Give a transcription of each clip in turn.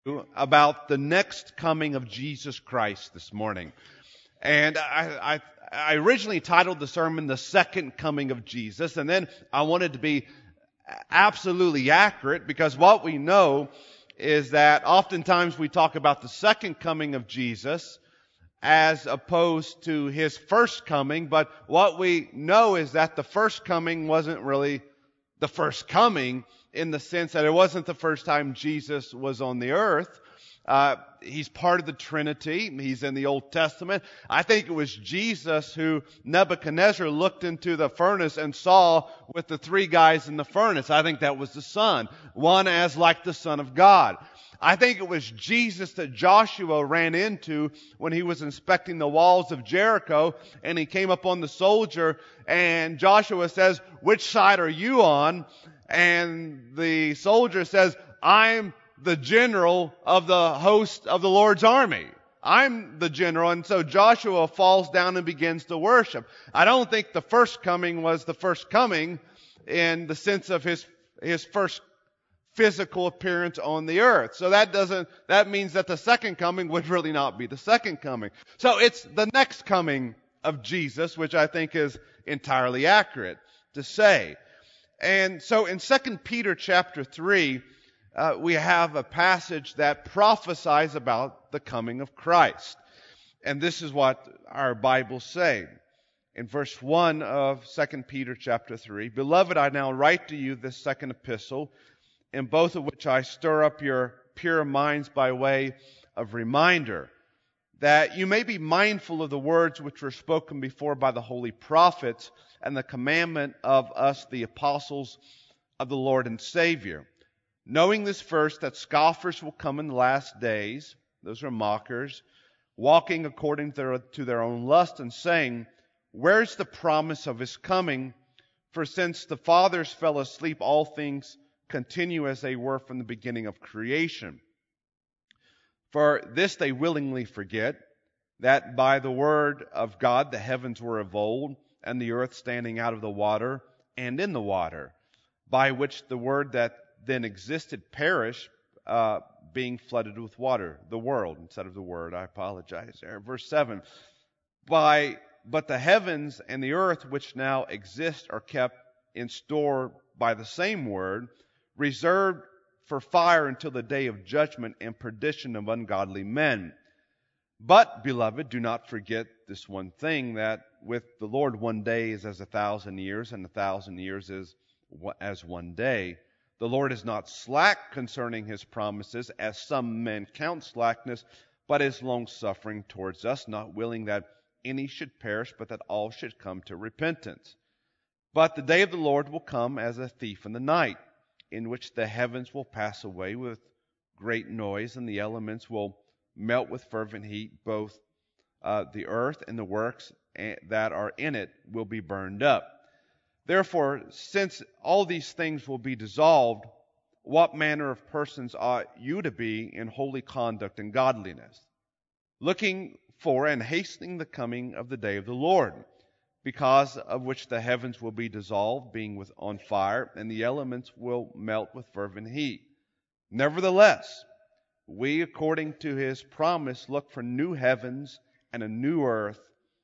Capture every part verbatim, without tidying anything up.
about the next coming of Jesus Christ this morning. And I, I, I originally titled the sermon, The Second Coming of Jesus, and then I wanted to be absolutely accurate, because what we know is that oftentimes we talk about the second coming of Jesus as opposed to His first coming, but what we know is that the first coming wasn't really the first coming, in the sense that it wasn't the first time Jesus was on the earth. Uh, he's part of the Trinity. He's in the Old Testament. I think it was Jesus who Nebuchadnezzar looked into the furnace and saw with the three guys in the furnace. I think that was the Son, one as like the Son of God. I think it was Jesus that Joshua ran into when he was inspecting the walls of Jericho, and he came up on the soldier, and Joshua says, "Which side are you on?" And the soldier says, "I'm the general of the host of the Lord's army. I'm the general." And so Joshua falls down and begins to worship. I don't think the first coming was the first coming in the sense of his, his first physical appearance on the earth. So that doesn't, that means that the second coming would really not be the second coming. So it's the next coming of Jesus, which I think is entirely accurate to say. And so in Second Peter chapter three, Uh, we have a passage that prophesies about the coming of Christ. And this is what our Bibles say. In verse one of Second Peter chapter three, "Beloved, I now write to you this second epistle, in both of which I stir up your pure minds by way of reminder, that you may be mindful of the words which were spoken before by the holy prophets, and the commandment of us, the apostles of the Lord and Savior. Knowing this first, that scoffers will come in the last days," those are mockers, "walking according to their, to their own lust, and saying, Where's the promise of His coming? For since the fathers fell asleep, all things continue as they were from the beginning of creation. For this they willingly forget, that by the word of God the heavens were of old, and the earth standing out of the water and in the water, by which the word that then existed perished, uh, being flooded with water." The world instead of the word. I apologize there. Verse seven. By, "But the heavens and the earth which now exist are kept in store by the same word, reserved for fire until the day of judgment and perdition of ungodly men. But, beloved, do not forget this one thing, that with the Lord one day is as a thousand years, and a thousand years is as one day. The Lord is not slack concerning His promises, as some men count slackness, but is long-suffering towards us, not willing that any should perish, but that all should come to repentance. But the day of the Lord will come as a thief in the night, in which the heavens will pass away with great noise, and the elements will melt with fervent heat. Both uh, the earth and the works that are in it will be burned up. Therefore, since all these things will be dissolved, what manner of persons ought you to be in holy conduct and godliness, looking for and hastening the coming of the day of the Lord, because of which the heavens will be dissolved, being with on fire, and the elements will melt with fervent heat. Nevertheless, we, according to His promise, look for new heavens and a new earth,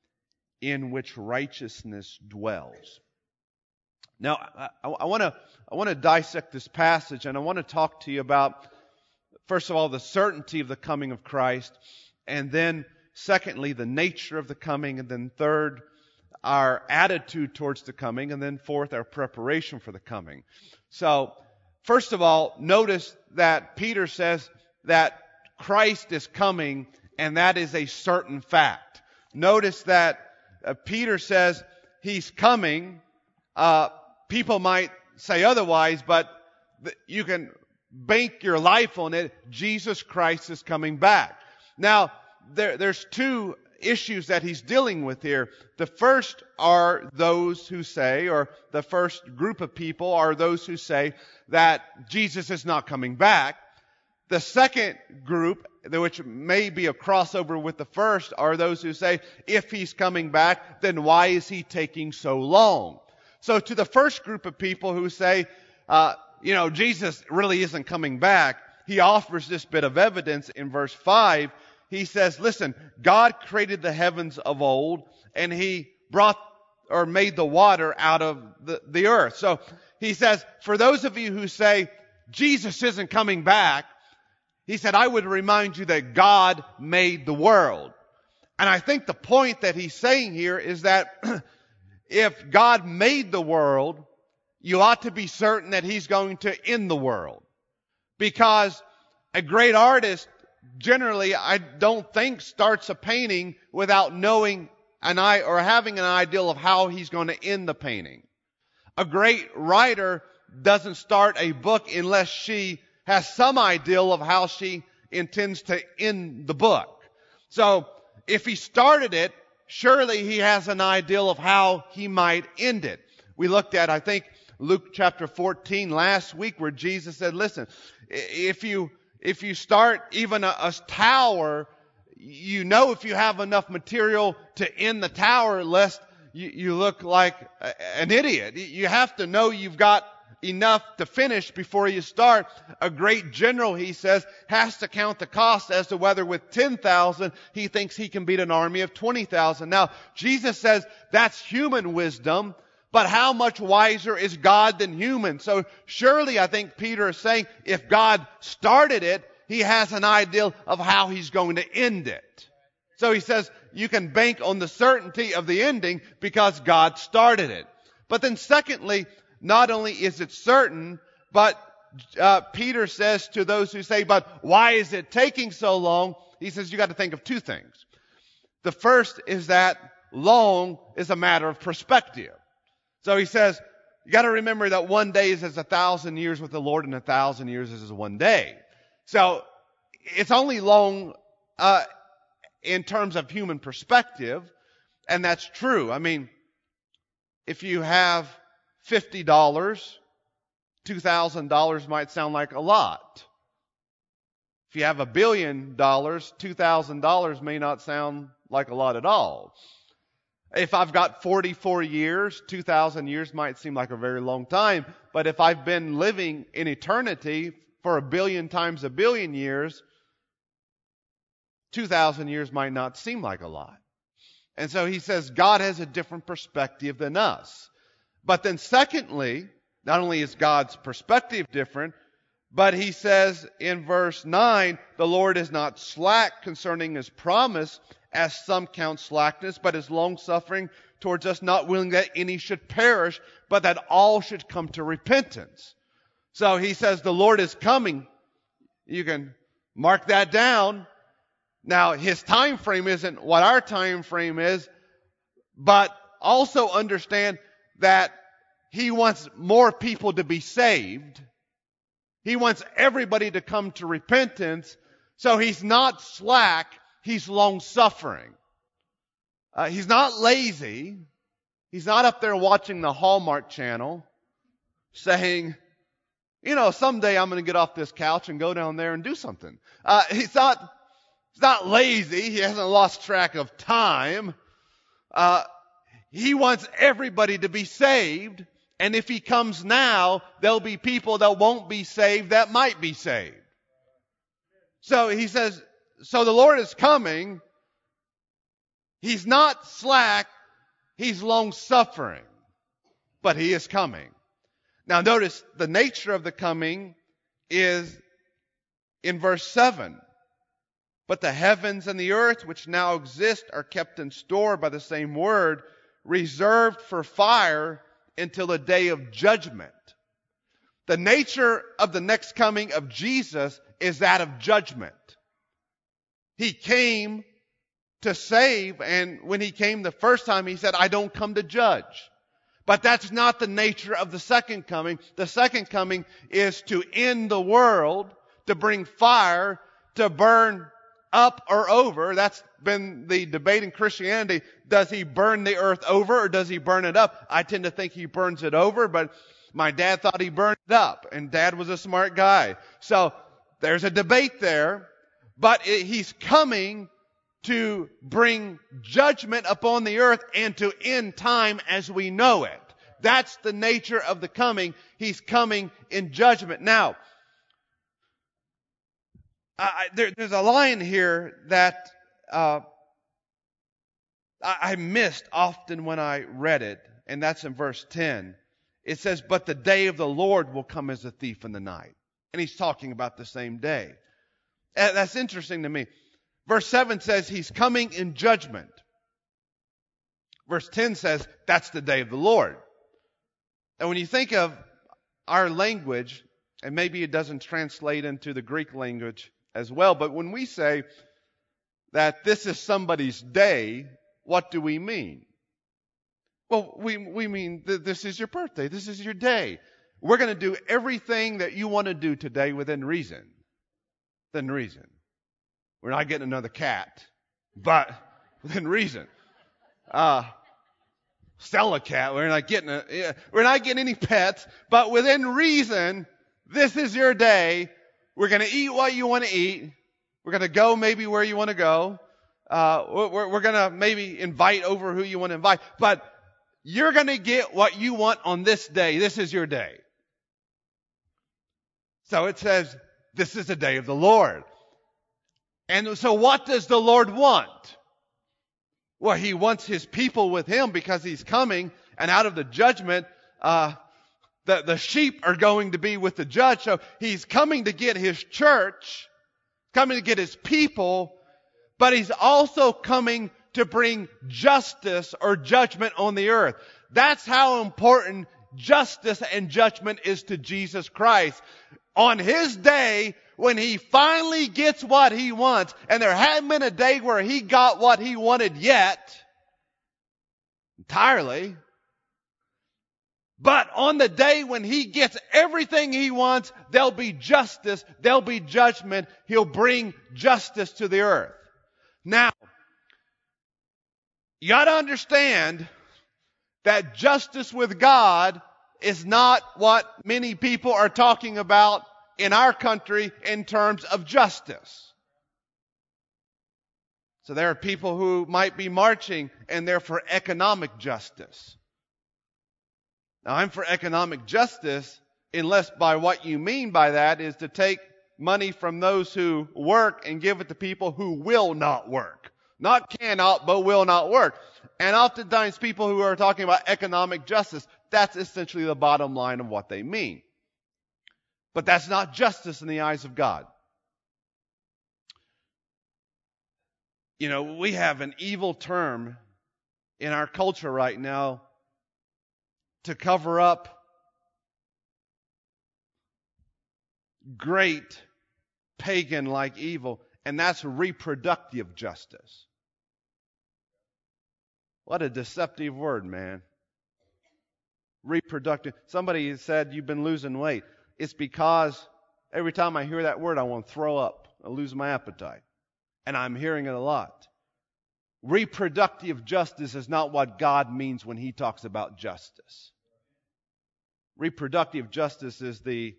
in which righteousness dwells." Now, I want to I want to dissect this passage, and I want to talk to you about, first of all, the certainty of the coming of Christ, and then, secondly, the nature of the coming, and then third, our attitude towards the coming, and then fourth, our preparation for the coming. So, first of all, notice that Peter says that Christ is coming, and that is a certain fact. Notice that uh, Peter says He's coming. Uh, People might say otherwise, but you can bank your life on it. Jesus Christ is coming back. Now, there, there's two issues that he's dealing with here. The first are those who say, or the first group of people are those who say that Jesus is not coming back. The second group, which may be a crossover with the first, are those who say, if He's coming back, then why is He taking so long? So to the first group of people who say, uh, you know, Jesus really isn't coming back, he offers this bit of evidence in verse five. He says, listen, God created the heavens of old, and he brought or made the water out of the, the earth. So he says, for those of you who say, Jesus isn't coming back, he said, I would remind you that God made the world. And I think the point that he's saying here is that if God made the world, you ought to be certain that he's going to end the world. Because a great artist generally, I don't think, starts a painting without knowing an eye or having an idea of how he's going to end the painting. A great writer doesn't start a book unless she has some idea of how she intends to end the book. So if he started it, surely he has an idea of how he might end it. We looked at, I think, Luke chapter fourteen last week, where Jesus said, listen, if you if you start even a, a tower, you know if you have enough material to end the tower, lest you, you look like a, an idiot. You have to know you've got enough to finish before you start. A great general, he says, has to count the cost as to whether with ten thousand he thinks he can beat an army of twenty thousand. Now, Jesus says that's human wisdom, but how much wiser is God than human? So surely I think Peter is saying if God started it, he has an idea of how he's going to end it. So he says you can bank on the certainty of the ending because God started it. But then secondly, not only is it certain, but uh, Peter says to those who say, but why is it taking so long? He says you got to think of two things. The first is that long is a matter of perspective. So he says, you got to remember that one day is as a thousand years with the Lord, and a thousand years is as one day. So it's only long uh, in terms of human perspective, and that's true. I mean, if you have fifty dollars, two thousand dollars might sound like a lot. If you have a billion dollars, two thousand dollars may not sound like a lot at all. If I've got forty-four years, two thousand years might seem like a very long time. But if I've been living in eternity for a billion times a billion years, two thousand years might not seem like a lot. And so he says God has a different perspective than us. But then secondly, not only is God's perspective different, but he says in verse nine, the Lord is not slack concerning his promise, as some count slackness, but is long-suffering towards us, not willing that any should perish, but that all should come to repentance. So he says the Lord is coming. You can mark that down. Now, his time frame isn't what our time frame is, but also understand that he wants more people to be saved. He wants everybody to come to repentance. So he's not slack. He's long-suffering. Uh, he's not lazy. He's not up there watching the Hallmark Channel saying, you know, someday I'm going to get off this couch and go down there and do something. Uh, he's not, he's not lazy. He hasn't lost track of time. Uh, he wants everybody to be saved. And if he comes now, there'll be people that won't be saved that might be saved. So he says, so the Lord is coming. He's not slack. He's long-suffering. But he is coming. Now notice the nature of the coming is in verse seven. But the heavens and the earth which now exist are kept in store by the same word, reserved for fire until the day of judgment. The nature of the next coming of Jesus is that of judgment. He came to save, and when he came the first time, he said, I don't come to judge. But that's not the nature of the second coming. The second coming is to end the world, to bring fire, to burn up or over. That's been the debate in Christianity. Does he burn the earth over or does he burn it up? I tend to think he burns it over, but my dad thought he burned it up, and Dad was a smart guy. So there's a debate there. But he's coming to bring judgment upon the earth and to end time as we know it. That's the nature of the coming. He's coming in judgment. Now, I, there, there's a line here that uh, I, I missed often when I read it, and that's in verse ten. It says, but the day of the Lord will come as a thief in the night. And he's talking about the same day. And that's interesting to me. Verse seven says he's coming in judgment. Verse ten says that's the day of the Lord. And when you think of our language, and maybe it doesn't translate into the Greek language as well, but when we say that this is somebody's day, what do we mean? Well, we we mean th- this is your birthday. This is your day. We're going to do everything that you want to do today within reason. Within reason. We're not getting another cat, but within reason. Uh, sell a cat. We're not getting a, yeah, we're not getting any pets, but within reason, this is your day. We're going to eat what you want to eat. We're going to go maybe where you want to go. Uh, we're, we're going to maybe invite over who you want to invite, but you're going to get what you want on this day. This is your day. So it says, this is the day of the Lord. And so what does the Lord want? Well, He wants His people with Him because He's coming, and out of the judgment, uh, the, the sheep are going to be with the judge. So He's coming to get His church, coming to get His people, but He's also coming to bring justice or judgment on the earth. That's how important justice and judgment is to Jesus Christ. On His day, when He finally gets what He wants, and there hadn't been a day where He got what He wanted yet, entirely, but on the day when He gets everything He wants, there'll be justice, there'll be judgment, He'll bring justice to the earth. Now, you got to understand that justice with God is not what many people are talking about in our country in terms of justice. So there are people who might be marching and they're for economic justice. Now, I'm for economic justice unless by what you mean by that is to take money from those who work and give it to people who will not work. Not cannot, but will not work. And oftentimes people who are talking about economic justice, that's essentially the bottom line of what they mean. But that's not justice in the eyes of God. You know, we have an evil term in our culture right now to cover up great pagan-like evil, and that's reproductive justice. What a deceptive word, man. Reproductive. Somebody said you've been losing weight. It's because every time I hear that word, I want to throw up. I lose my appetite. And I'm hearing it a lot. Reproductive justice is not what God means when He talks about justice. Reproductive justice is the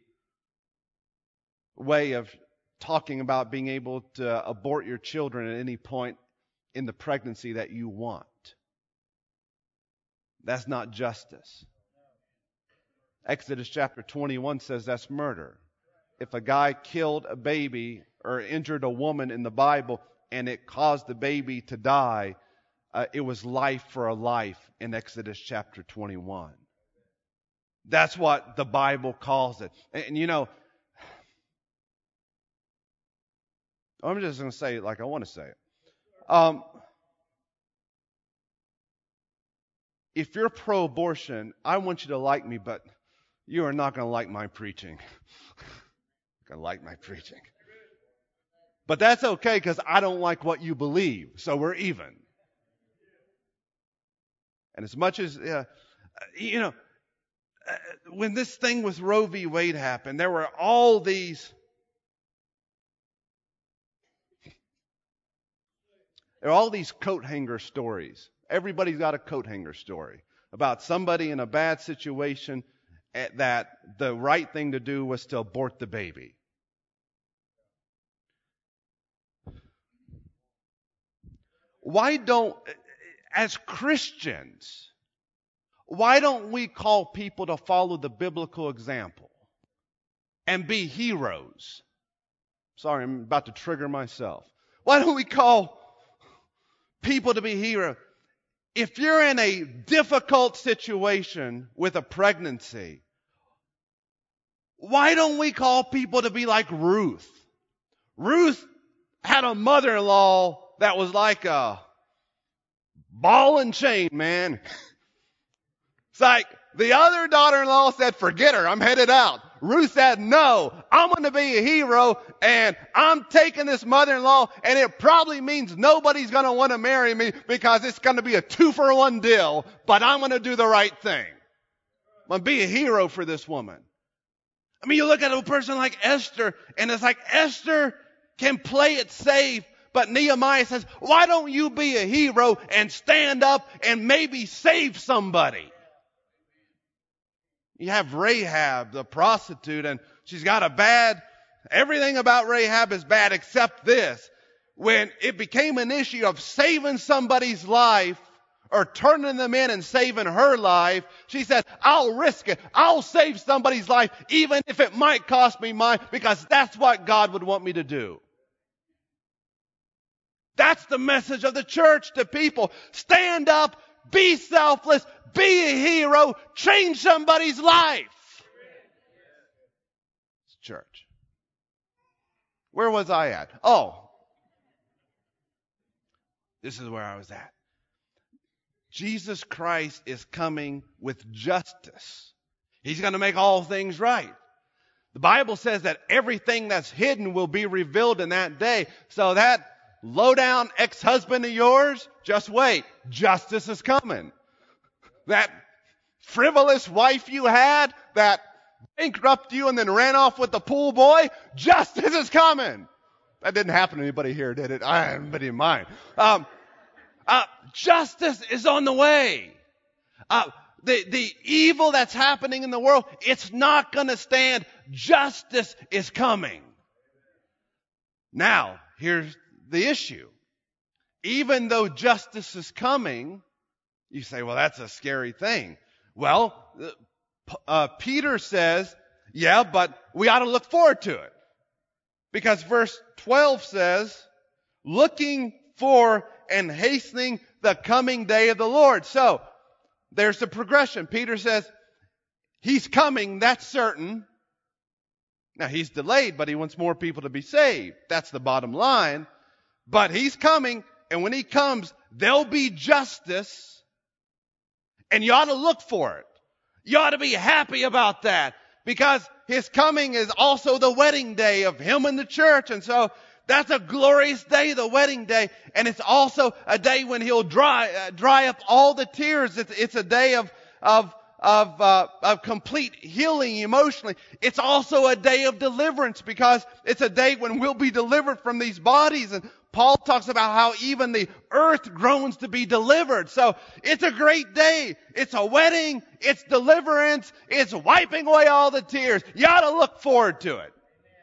way of talking about being able to abort your children at any point in the pregnancy that you want. That's not justice. Exodus chapter twenty-one says that's murder. If a guy killed a baby or injured a woman in the Bible and it caused the baby to die, uh, it was life for a life in Exodus chapter twenty-one. That's what the Bible calls it. And, and you know, I'm just going to say it like I want to say it. Um, if you're pro-abortion, I want you to like me, but you are not going to like my preaching. You're going to like my preaching. But that's okay because I don't like what you believe, so we're even. And as much as, uh, you know, uh, when this thing with Roe v. Wade happened, there were all these, there are all these coat hanger stories. Everybody's got a coat hanger story about somebody in a bad situation that the right thing to do was to abort the baby. Why don't, as Christians, why don't we call people to follow the biblical example and be heroes? Sorry, I'm about to trigger myself. Why don't we call people to be heroes? If you're in a difficult situation with a pregnancy, why don't we call people to be like Ruth? Ruth had a mother-in-law that was like a ball and chain, man. It's like the other daughter-in-law said, forget her, I'm headed out. Ruth said, no, I'm going to be a hero, and I'm taking this mother-in-law, and it probably means nobody's going to want to marry me because it's going to be a two-for-one deal, but I'm going to do the right thing. I'm going to be a hero for this woman. I mean, you look at a person like Esther, and it's like Esther can play it safe, but Nehemiah says, why don't you be a hero and stand up and maybe save somebody? You have Rahab, the prostitute, and she's got a bad, everything about Rahab is bad except this. When it became an issue of saving somebody's life or turning them in and saving her life, she said, I'll risk it. I'll save somebody's life even if it might cost me mine, because that's what God would want me to do. That's the message of the church to people. Stand up, be selfless, be a hero, change somebody's life. It's church. Where was I at? Oh, this is where I was at. Jesus Christ is coming with justice. He's going to make all things right. The Bible says that everything that's hidden will be revealed in that day. So that low-down ex-husband of yours, just wait. Justice is coming. That frivolous wife you had that bankrupted you and then ran off with the pool boy, justice is coming. That didn't happen to anybody here, did it? I haven't been in mine. Um, uh, justice is on the way. Uh, the, the evil that's happening in the world, it's not going to stand. Justice is coming. Now, here's the issue. Even though justice is coming, you say, well, that's a scary thing. Well, uh, Peter says, yeah, but we ought to look forward to it. Because verse twelve says, looking for and hastening the coming day of the Lord. So, there's the progression. Peter says, he's coming, that's certain. Now, he's delayed, but he wants more people to be saved. That's the bottom line. But he's coming, and when he comes, there'll be justice. And you ought to look for it. You ought to be happy about that, because his coming is also the wedding day of him and the church. And so that's a glorious day, the wedding day. And it's also a day when he'll dry, uh, dry up all the tears. It's, it's a day of, of, of, uh, of complete healing emotionally. It's also a day of deliverance, because it's a day when we'll be delivered from these bodies. And Paul talks about how even the earth groans to be delivered. So it's a great day. It's a wedding. It's deliverance. It's wiping away all the tears. You ought to look forward to it.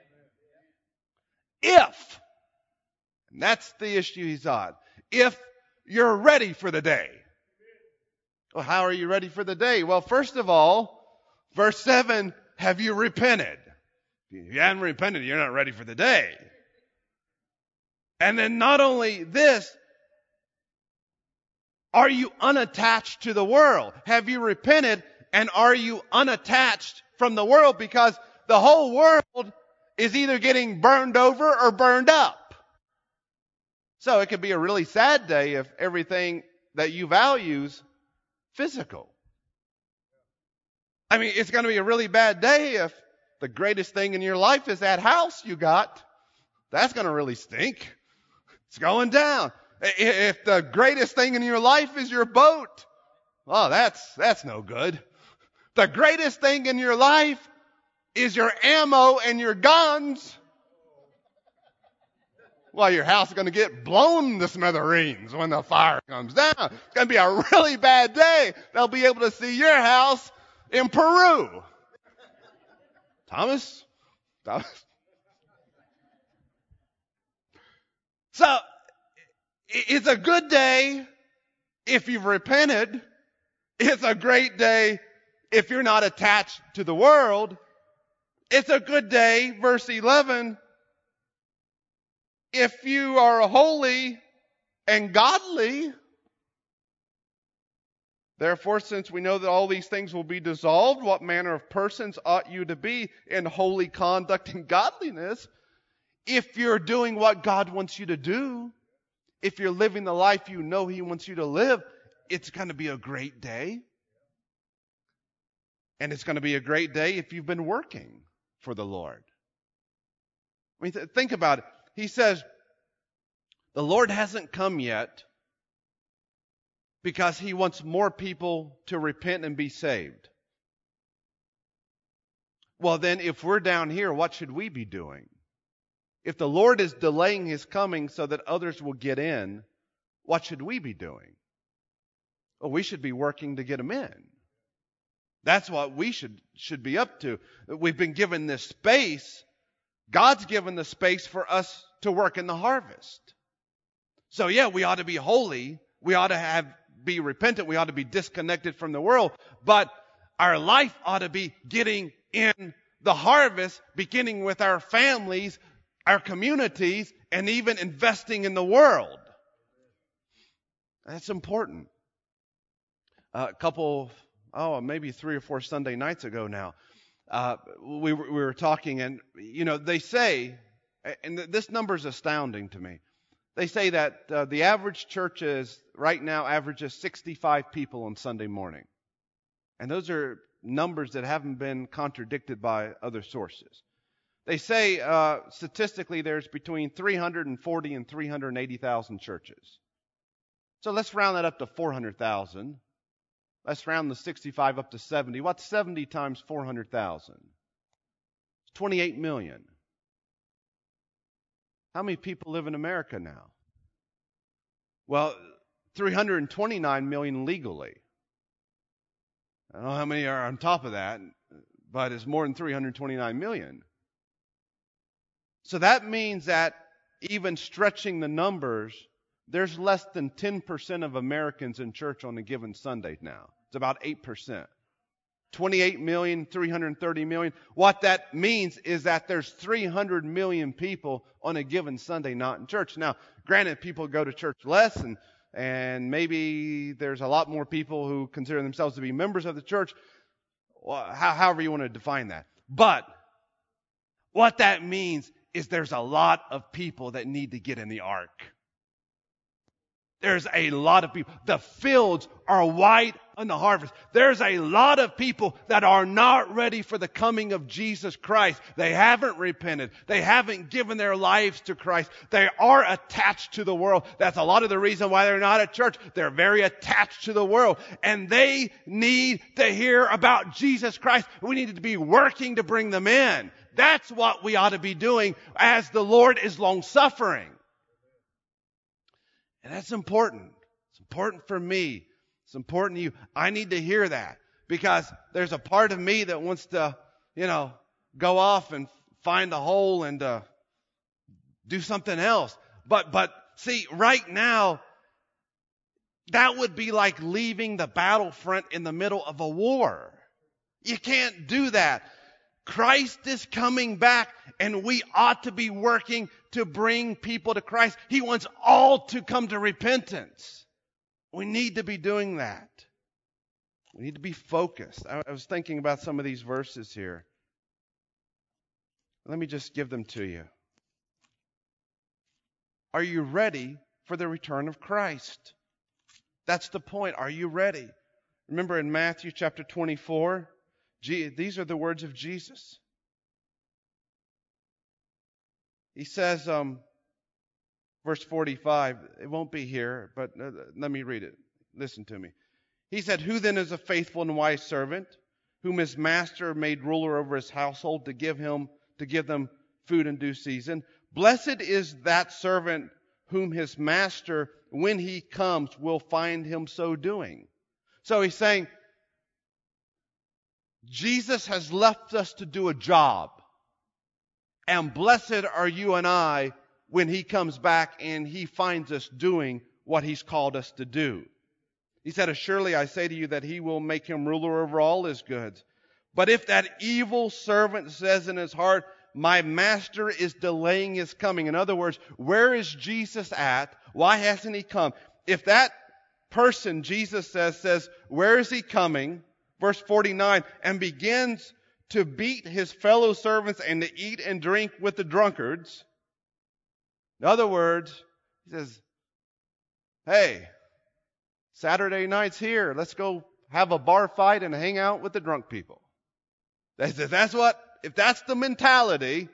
If, and that's the issue he's on, if you're ready for the day. Well, how are you ready for the day? Well, first of all, verse seven, have you repented? If you haven't repented, you're not ready for the day. And then not only this, are you unattached to the world? Have you repented, and are you unattached from the world? Because the whole world is either getting burned over or burned up. So it could be a really sad day if everything that you value is physical. I mean, it's going to be a really bad day if the greatest thing in your life is that house you got. That's going to really stink. It's going down. If the greatest thing in your life is your boat, well, that's, that's no good. The greatest thing in your life is your ammo and your guns. Well, your house is going to get blown to smithereens when the fire comes down. It's going to be a really bad day. They'll be able to see your house in Peru. Thomas? Thomas? So, it's a good day if you've repented. It's a great day if you're not attached to the world. It's a good day, verse eleven, if you are holy and godly, therefore, since we know that all these things will be dissolved, what manner of persons ought you to be in holy conduct and godliness? If you're doing what God wants you to do, if you're living the life you know He wants you to live, it's going to be a great day. And it's going to be a great day if you've been working for the Lord. I mean, th- think about it. He says, the Lord hasn't come yet because He wants more people to repent and be saved. Well, then, if we're down here, what should we be doing? If the Lord is delaying His coming so that others will get in, what should we be doing? Well, we should be working to get them in. That's what we should, should be up to. We've been given this space. God's given the space for us to work in the harvest. So yeah, we ought to be holy. We ought to have be repentant. We ought to be disconnected from the world. But our life ought to be getting in the harvest, beginning with our families, our communities, and even investing in the world. That's important. Uh, a couple, oh, maybe three or four Sunday nights ago now, uh, we, were, we were talking, and, you know, they say, and this number is astounding to me, they say that uh, the average church is, right now, averages sixty-five people on Sunday morning. And those are numbers that haven't been contradicted by other sources. They say, uh, statistically, there's between three hundred forty and three hundred eighty thousand churches. So let's round that up to four hundred thousand. Let's round the sixty-five up to seventy. What's seventy times four hundred thousand? It's twenty-eight million. How many people live in America now? Well, three hundred twenty-nine million legally. I don't know how many are on top of that, but it's more than three hundred twenty-nine million. So that means that even stretching the numbers, there's less than ten percent of Americans in church on a given Sunday now. It's about eight percent. twenty-eight million, three hundred thirty million. What that means is that there's three hundred million people on a given Sunday not in church. Now, granted, people go to church less, and, and maybe there's a lot more people who consider themselves to be members of the church, well, how, however you want to define that. But what that means is there's a lot of people that need to get in the ark. There's a lot of people. The fields are white on the harvest. There's a lot of people that are not ready for the coming of Jesus Christ. They haven't repented. They haven't given their lives to Christ. They are attached to the world. That's a lot of the reason why they're not at church. They're very attached to the world. And they need to hear about Jesus Christ. We need to be working to bring them in. That's what we ought to be doing as the Lord is long-suffering. And that's important. It's important for me. It's important to you. I need to hear that because there's a part of me that wants to, you know, go off and find a hole and uh, do something else. But, but see, right now, that would be like leaving the battlefront in the middle of a war. You can't do that. Christ is coming back, and we ought to be working to bring people to Christ. He wants all to come to repentance. We need to be doing that. We need to be focused. I, I was thinking about some of these verses here. Let me just give them to you. Are you ready for the return of Christ? That's the point. Are you ready? Remember in Matthew chapter twenty-four, these are the words of Jesus. He says, um, verse forty-five, it won't be here, but uh, let me read it. Listen to me. He said, "Who then is a faithful and wise servant, whom his master made ruler over his household to give him to give them food in due season? Blessed is that servant whom his master, when he comes, will find him so doing." So he's saying, Jesus has left us to do a job. And blessed are you and I when He comes back and He finds us doing what He's called us to do. He said, "Surely I say to you that He will make him ruler over all His goods. But if that evil servant says in his heart, my master is delaying his coming. In other words, where is Jesus at? Why hasn't he come? If that person, Jesus says, says, where is he coming? Verse forty-nine, and begins to beat his fellow servants and to eat and drink with the drunkards. In other words, he says, hey, Saturday night's here. Let's go have a bar fight and hang out with the drunk people. That's what, if that's the mentality,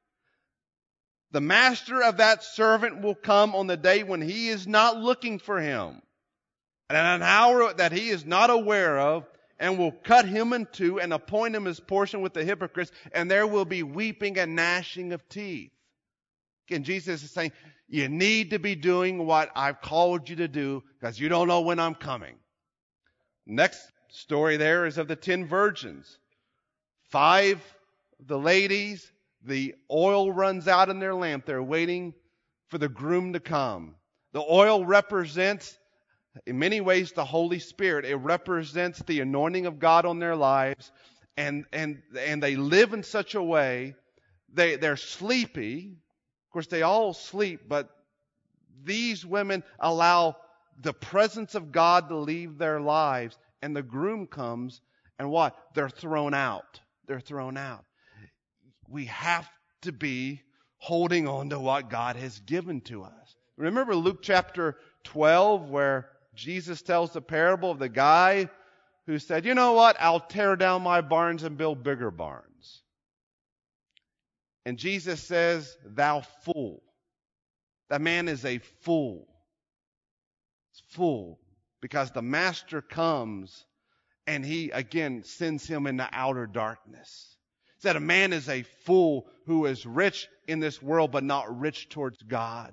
the master of that servant will come on the day when he is not looking for him, and at an hour that he is not aware of, and will cut him in two and appoint him his portion with the hypocrites, and there will be weeping and gnashing of teeth. Again, Jesus is saying, you need to be doing what I've called you to do, because you don't know when I'm coming. Next story there is of the ten virgins. Five of the ladies, the oil runs out in their lamp. They're waiting for the groom to come. The oil represents, in many ways, the Holy Spirit. It represents the anointing of God on their lives. And, and, and they live in such a way, they, they're sleepy. Of course, they all sleep, but these women allow the presence of God to leave their lives. And the groom comes, and what? They're thrown out. They're thrown out. We have to be holding on to what God has given to us. Remember Luke chapter twelve, where Jesus tells the parable of the guy who said, you know what? I'll tear down my barns and build bigger barns. And Jesus says, thou fool. That man is a fool. It's fool. Because the master comes and he, again, sends him into outer darkness. He said a man is a fool who is rich in this world but not rich towards God.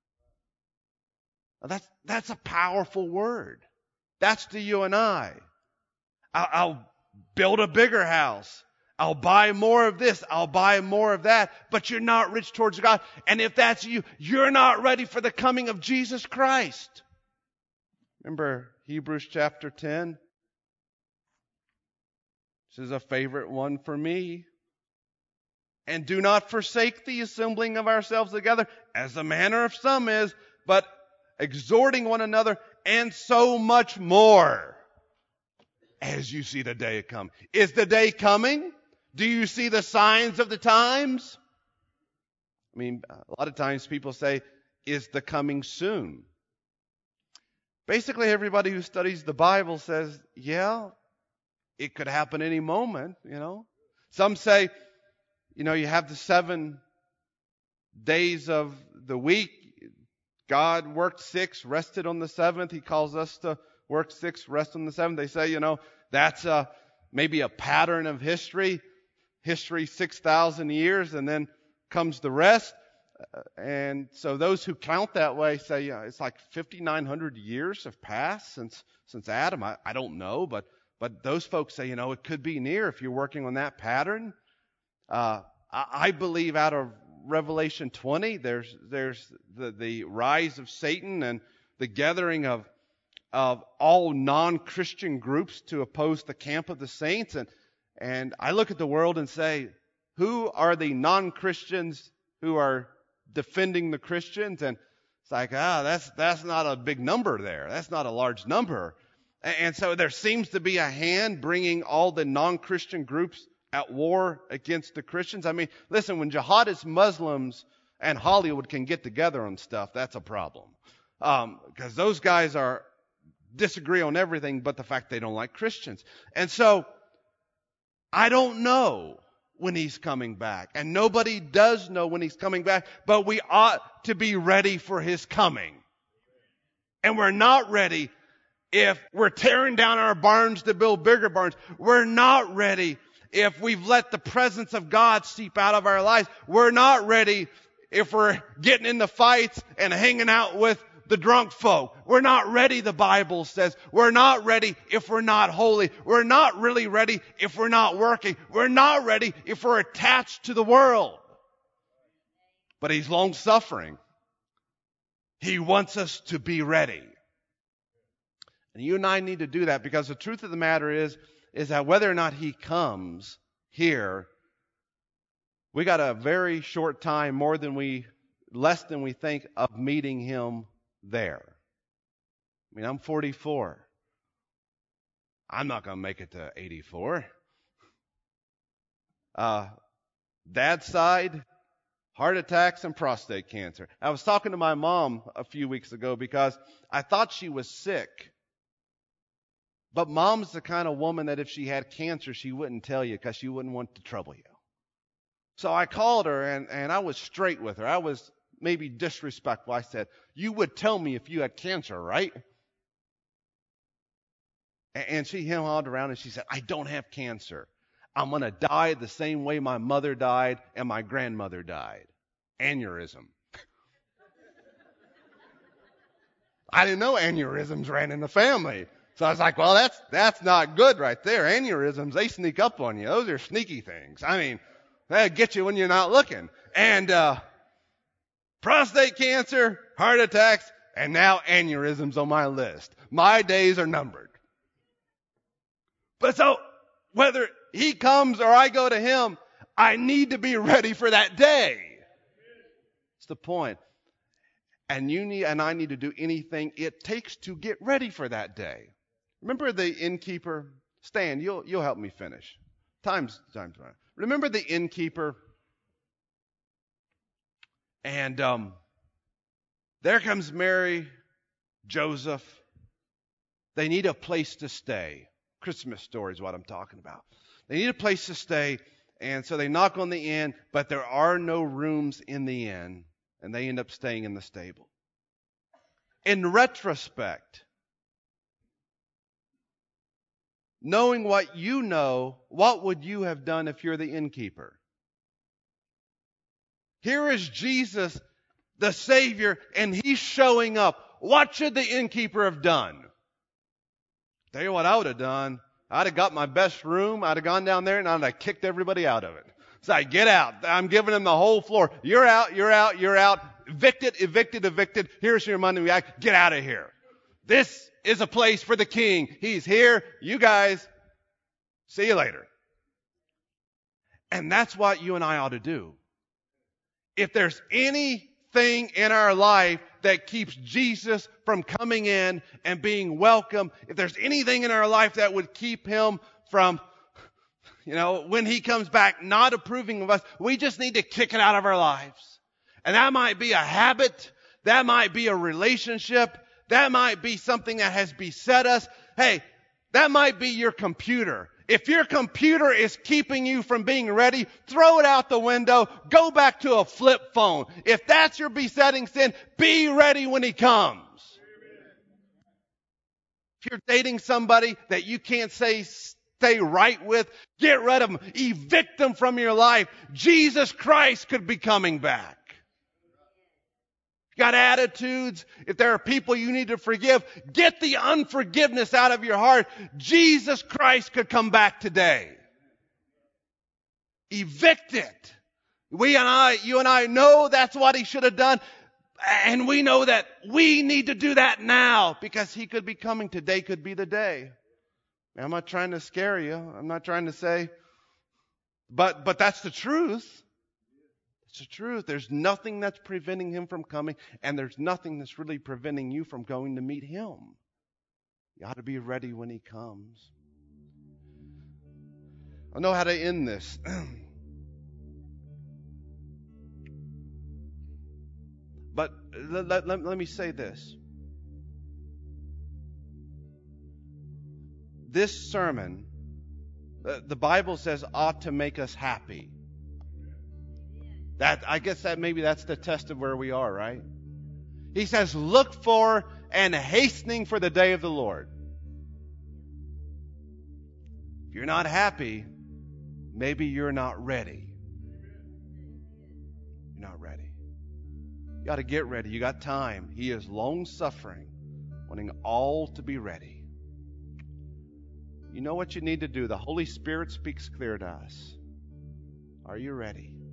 Now that's, that's a powerful word. That's to you and I. I'll, I'll build a bigger house. I'll buy more of this. I'll buy more of that. But you're not rich towards God. And if that's you, you're not ready for the coming of Jesus Christ. Remember Hebrews chapter ten? This is a favorite one for me. And do not forsake the assembling of ourselves together, as the manner of some is, but exhorting one another, and so much more, as you see the day come. Is the day coming? Do you see the signs of the times? I mean, a lot of times people say, is the coming soon? Basically, everybody who studies the Bible says, yeah, it could happen any moment, you know. Some say, you know, you have the seven days of the week. God worked six, rested on the seventh. He calls us to work six, rest on the seventh. They say, you know, that's a, maybe a pattern of history. History, six thousand years, and then comes the rest. Uh, and so those who count that way say, yeah, it's like fifty-nine hundred years have passed since since Adam. I, I don't know, but but those folks say, you know, it could be near if you're working on that pattern. Uh, I, I believe out of Revelation twenty, there's there's the, the rise of Satan and the gathering of of all non-Christian groups to oppose the camp of the saints. And and I look at the world and say, who are the non-Christians who are defending the Christians? And it's like, ah, that's that's not a big number there. That's not a large number. And, and so there seems to be a hand bringing all the non-Christian groups at war against the Christians. I mean, listen, when jihadist Muslims and Hollywood can get together on stuff, that's a problem. Um, because those guys are disagree on everything but the fact they don't like Christians. And so I don't know when he's coming back. And nobody does know when he's coming back, but we ought to be ready for his coming. And we're not ready if we're tearing down our barns to build bigger barns. We're not ready if we've let the presence of God seep out of our lives. We're not ready if we're getting into fights and hanging out with the drunk folk. We're not ready, the Bible says. We're not ready if we're not holy. We're not really ready if we're not working. We're not ready if we're attached to the world. But he's long-suffering. He wants us to be ready. And you and I need to do that, because the truth of the matter is, is that whether or not he comes here, We got a very short time, more than we, less than we think, of meeting Him there. I mean, I'm forty-four. I'm not going to make it to eighty-four. Uh, dad's side, heart attacks and prostate cancer. I was talking to my mom a few weeks ago because I thought she was sick. But mom's the kind of woman that if she had cancer, she wouldn't tell you because she wouldn't want to trouble you. So I called her, and, and I was straight with her. I was maybe disrespectful. I said, you would tell me if you had cancer, right? And, and she hemmed around and she said, I don't have cancer. I'm going to die the same way my mother died and my grandmother died. Aneurysm. I didn't know aneurysms ran in the family. So I was like, well, that's that's not good right there. Aneurysms, they sneak up on you. Those are sneaky things. I mean, they'll get you when you're not looking. And uh, prostate cancer, heart attacks, and now aneurysms on my list. My days are numbered. But so, whether He comes or I go to Him, I need to be ready for that day. That's the point. And you need, and I need to do anything it takes to get ready for that day. Remember the innkeeper? Stan, you'll you'll help me finish. Time's time's running. Remember the innkeeper? And um, there comes Mary, Joseph. They need a place to stay. Christmas story is what I'm talking about. They need a place to stay, and so they knock on the inn, but there are no rooms in the inn, and they end up staying in the stable. In retrospect, knowing what you know, what would you have done if you're the innkeeper? Here is Jesus, the Savior, and He's showing up. What should the innkeeper have done? Tell you what I would have done. I'd have got my best room. I'd have gone down there and I'd have kicked everybody out of it. So I get out. I'm giving them the whole floor. You're out, you're out, you're out. Evicted, evicted, evicted. Here's your money back. Get out of here. This is a place for the king. He's here. You guys, see you later. And that's what you and I ought to do. If there's anything in our life that keeps Jesus from coming in and being welcome, if there's anything in our life that would keep Him from, you know, when He comes back, not approving of us, we just need to kick it out of our lives. And that might be a habit. That might be a relationship. That might be something that has beset us. Hey, that might be your computer. If your computer is keeping you from being ready, throw it out the window. Go back to a flip phone. If that's your besetting sin, be ready when He comes. If you're dating somebody that you can't say stay right with, get rid of them. Evict them from your life. Jesus Christ could be coming back. Got attitudes, if there are people you need to forgive, get the unforgiveness out of your heart. Jesus Christ could come back today. Evict it. We and I, you and I know that's what He should have done. And we know that we need to do that now because He could be coming. Today could be the day. I'm not trying to scare you. I'm not trying to say, but, but that's the truth. It's the truth. There's nothing that's preventing Him from coming, and there's nothing that's really preventing you from going to meet Him. You ought to be ready when He comes. I know how to end this. But let, let, let, let me say this. This sermon, uh, the Bible says, ought to make us happy. That, I guess that maybe that's the test of where we are, right? He says, look for and hastening for the day of the Lord. If you're not happy, maybe you're not ready. You're not ready. You got to get ready. You got time. He is long-suffering, wanting all to be ready. You know what you need to do. The Holy Spirit speaks clear to us. Are you ready?